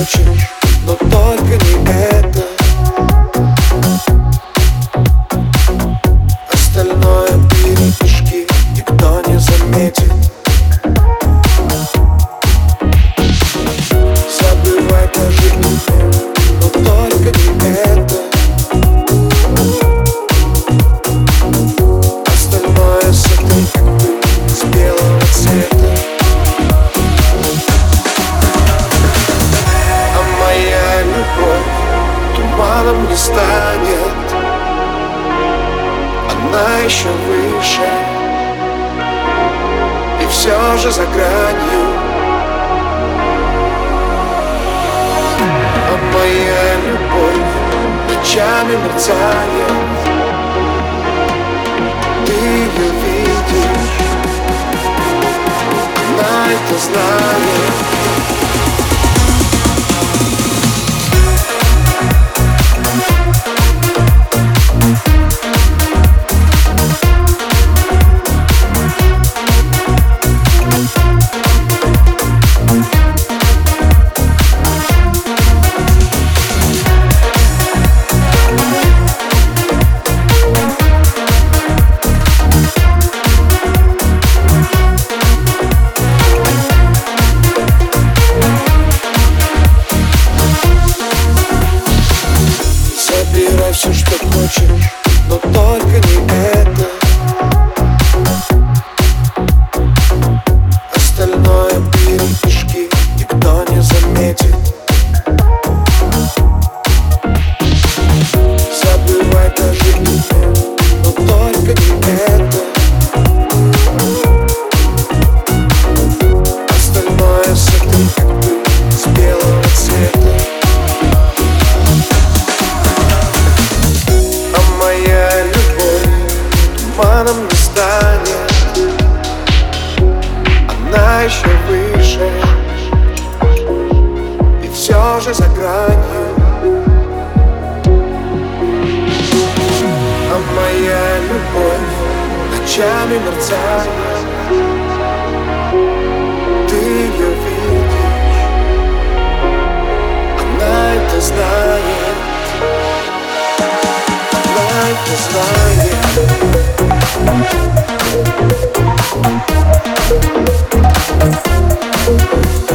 хочешь, но только не это. Остальное перепишки никто не заметит. Забывай даже имя, но только не это. Остальное сотри, как пыль с белого цвета. А моя любовь туманом не станет. Она еще выше, и все же за гранью. А моя любовь ночами мерцает. Ты ее видишь, она это знает. Забирай все, что хочешь, но только не это. Остальное перепишки никто не заметит. Забывай даже имя, но только не это. Остальное сотри, как пыль с белого цвета. Моя любовь туманом не станет. Она еще выше, и все же за гранью. А моя любовь ночами мерцает. Ты ее видишь, она это знает. Знает.